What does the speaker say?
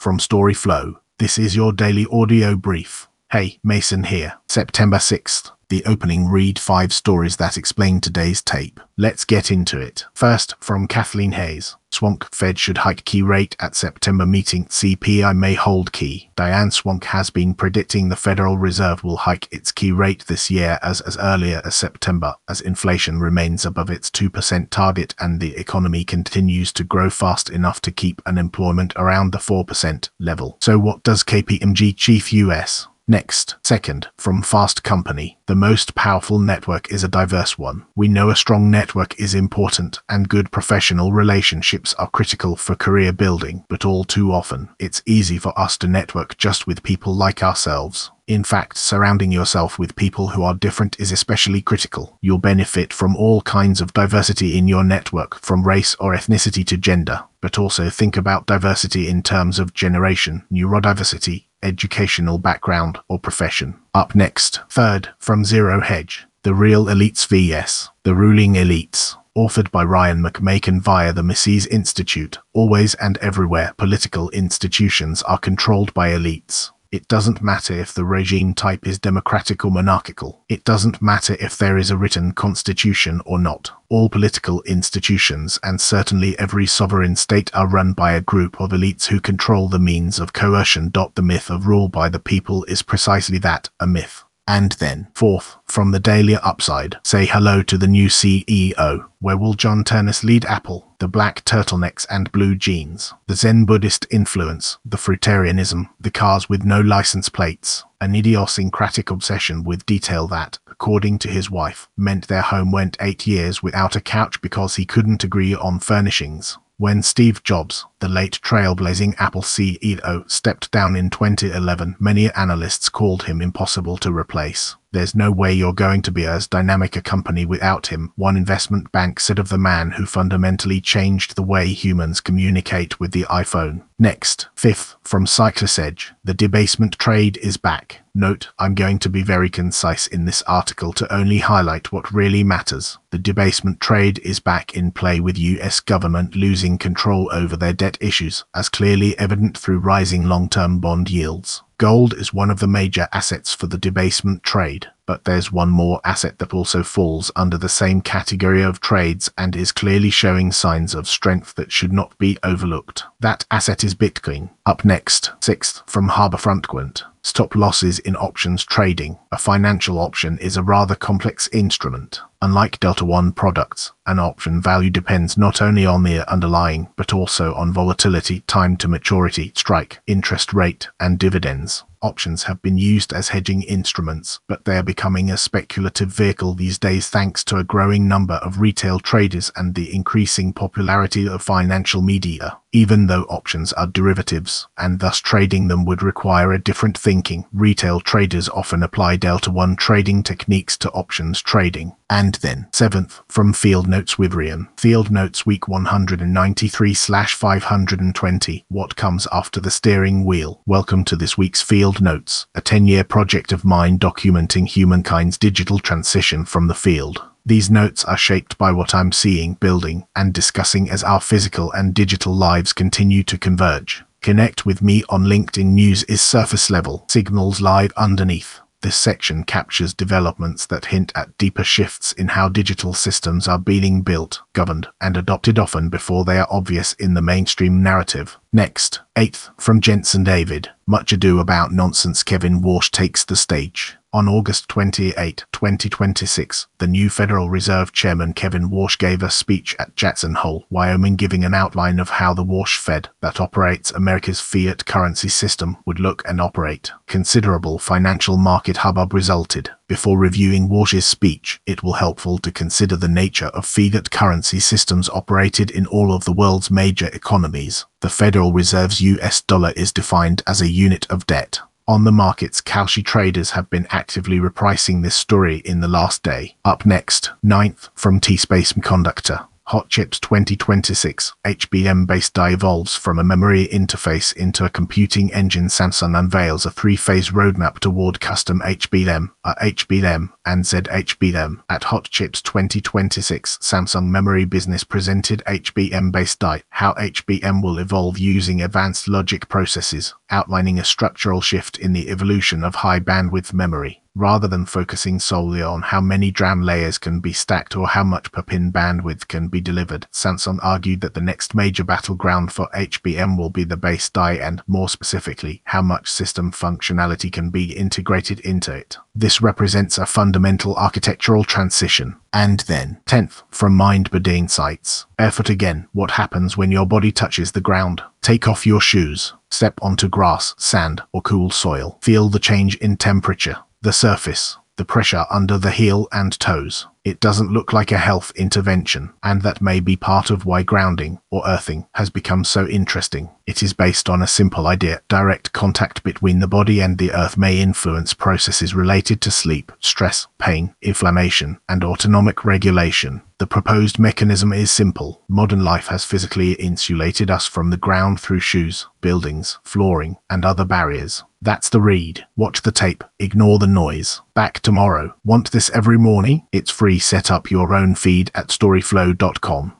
from Storyflow. This is your daily audio brief. Hey, Mason here. September 6th. The opening read 5 stories that explain today's tape. Let's get into it. First, from Kathleen Hayes. Swank, Fed should hike key rate at September meeting. CPI may hold key. Diane Swank has been predicting the Federal Reserve will hike its key rate this year as earlier as September, as inflation remains above its 2% target and the economy continues to grow fast enough to keep unemployment around the 4% level. So what does KPMG chief U.S. Next, second, from Fast Company. The most powerful network is a diverse one. We know a strong network is important and good professional relationships are critical for career building, but all too often, it's easy for us to network just with people like ourselves. In fact, surrounding yourself with people who are different is especially critical. You'll benefit from all kinds of diversity in your network, from race or ethnicity to gender, but also think about diversity in terms of generation, neurodiversity, educational background, or profession. Up next, third, from Zero Hedge. The Real Elites vs. The Ruling Elites. Authored by Ryan McMaken via the Mises Institute. Always and everywhere, political institutions are controlled by elites. It doesn't matter if the regime type is democratic or monarchical. It doesn't matter if there is a written constitution or not. All political institutions, and certainly every sovereign state, are run by a group of elites who control the means of coercion. The myth of rule by the people is precisely that, a myth. And then, fourth, from the Daily Upside, say hello to the new CEO. Where will John Ternus lead Apple? The black turtlenecks and blue jeans, the Zen Buddhist influence, the fruitarianism, the cars with no license plates, an idiosyncratic obsession with detail that, according to his wife, meant their home went 8 years without a couch because he couldn't agree on furnishings. When Steve Jobs, the late trailblazing Apple CEO, stepped down in 2011, many analysts called him impossible to replace. There's no way you're going to be as dynamic a company without him, one investment bank said of the man who fundamentally changed the way humans communicate with the iPhone. Next, fifth, from Cyclus Edge. The debasement trade is back. Note, I'm going to be very concise in this article to only highlight what really matters. The debasement trade is back in play, with US government losing control over their debt issues, as clearly evident through rising long-term bond yields. Gold is one of the major assets for the debasement trade, but there's one more asset that also falls under the same category of trades and is clearly showing signs of strength that should not be overlooked. That asset is Bitcoin. Up next, sixth, from Harbourfront Quant. Stop losses in options trading. A financial option is a rather complex instrument. Unlike Delta One products, an option value depends not only on the underlying, but also on volatility, time to maturity, strike, interest rate, and dividends. Options have been used as hedging instruments, but they are becoming a speculative vehicle these days thanks to a growing number of retail traders and the increasing popularity of financial media. Even though options are derivatives, and thus trading them would require a different thinking, retail traders often apply Delta One trading techniques to options trading. And then, seventh, from Field Notes Wiverian. Field Notes Week 193/520. What comes after the steering wheel? Welcome to this week's Field Notes, a 10-year project of mine documenting humankind's digital transition from the field. These notes are shaped by what I'm seeing, building, and discussing as our physical and digital lives continue to converge. Connect with me on LinkedIn. News is surface level, signals live underneath. This section captures developments that hint at deeper shifts in how digital systems are being built, governed, and adopted, often before they are obvious in the mainstream narrative. Next, eighth, from Jensen David. Much Ado About Nonsense. Kevin Warsh takes the stage. On August 28, 2026, the new Federal Reserve Chairman Kevin Warsh gave a speech at Jackson Hole, Wyoming, giving an outline of how the Warsh Fed, that operates America's fiat currency system, would look and operate. Considerable financial market hubbub resulted. Before reviewing Warsh's speech, it will be helpful to consider the nature of fiat currency systems operated in all of the world's major economies. The Federal Reserve's US dollar is defined as a unit of debt. On the markets, Kalshi traders have been actively repricing this story in the last day. Up next, ninth, from T-Space Conductor. Hot Chips 2026 HBM-based die evolves from a memory interface into a computing engine. Samsung unveils a three-phase roadmap toward custom HBM, HBM, and ZHBM. At Hot Chips 2026, Samsung Memory Business presented HBM-based die, how HBM will evolve using advanced logic processes, outlining a structural shift in the evolution of high-bandwidth memory. Rather than focusing solely on how many DRAM layers can be stacked or how much per pin bandwidth can be delivered, Samsung argued that the next major battleground for HBM will be the base die and, more specifically, how much system functionality can be integrated into it. This represents a fundamental architectural transition. And then, 10th, from MindBird Insights. Effort again. What happens when your body touches the ground? Take off your shoes. Step onto grass, sand, or cool soil. Feel the change in temperature. The surface, the pressure under the heel and toes. It doesn't look like a health intervention, and that may be part of why grounding, or earthing, has become so interesting. It is based on a simple idea. Direct contact between the body and the earth may influence processes related to sleep, stress, pain, inflammation, and autonomic regulation. The proposed mechanism is simple. Modern life has physically insulated us from the ground through shoes, buildings, flooring, and other barriers. That's the read. Watch the tape. Ignore the noise. Back tomorrow. Want this every morning? It's free. Set up your own feed at storyflow.com.